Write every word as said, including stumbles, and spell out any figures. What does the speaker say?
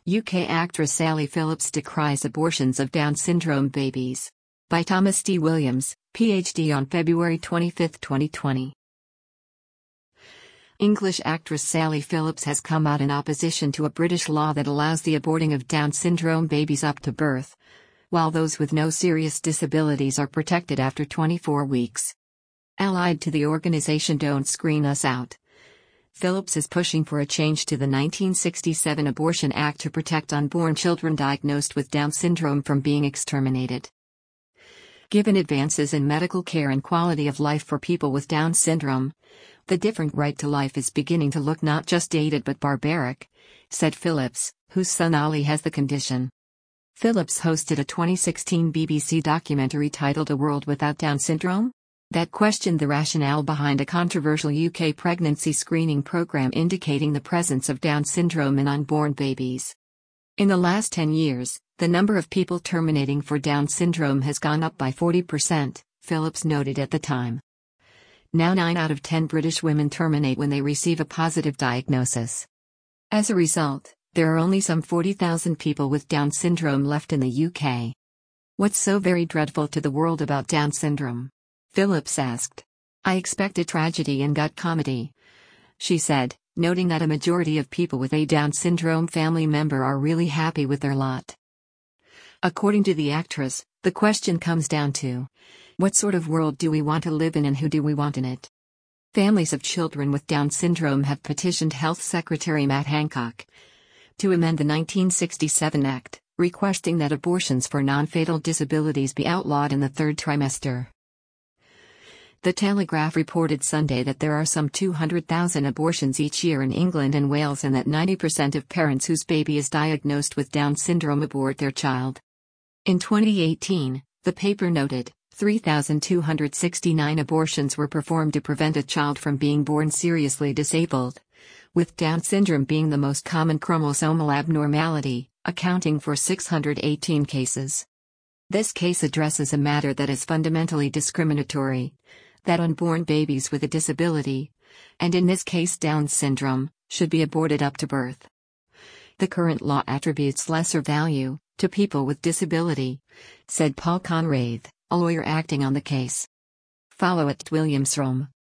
U K actress Sally Phillips decries abortions of Down syndrome babies. By Thomas D. Williams, P H D on February twenty-fifth, twenty twenty. English actress Sally Phillips has come out in opposition to a British law that allows the aborting of Down syndrome babies up to birth, while those with no serious disabilities are protected after twenty-four weeks. Allied to the organization Don't Screen Us Out, Phillips is pushing for a change to the nineteen sixty-seven Abortion Act to protect unborn children diagnosed with Down syndrome from being exterminated. Given advances in medical care and quality of life for people with Down syndrome, the different right to life is beginning to look not just dated but barbaric, said Phillips, whose son Ollie has the condition. Phillips hosted a twenty sixteen B B C documentary titled A World Without Down Syndrome? That questioned the rationale behind a controversial U K pregnancy screening program indicating the presence of Down syndrome in unborn babies. In the last ten years, the number of people terminating for Down syndrome has gone up by forty percent, Phillips noted at the time. Now nine out of ten British women terminate when they receive a positive diagnosis. As a result, there are only some forty thousand people with Down syndrome left in the U K. What's so very dreadful to the world about Down syndrome? Phillips asked. I expect a tragedy and gut comedy, she said, noting that a majority of people with a Down syndrome family member are really happy with their lot. According to the actress, the question comes down to, what sort of world do we want to live in and who do we want in it? Families of children with Down syndrome have petitioned Health Secretary Matt Hancock to amend the nineteen sixty-seven Act, requesting that abortions for non-fatal disabilities be outlawed in the third trimester. The Telegraph reported Sunday that there are some two hundred thousand abortions each year in England and Wales and that ninety percent of parents whose baby is diagnosed with Down syndrome abort their child. In twenty eighteen, the paper noted, three thousand two hundred sixty-nine abortions were performed to prevent a child from being born seriously disabled, with Down syndrome being the most common chromosomal abnormality, accounting for six hundred eighteen cases. This case addresses a matter that is fundamentally discriminatory, that unborn babies with a disability, and in this case Down syndrome, should be aborted up to birth. The current law attributes lesser value to people with disability, said Paul Conrath, a lawyer acting on the case. Follow at Williams Rome.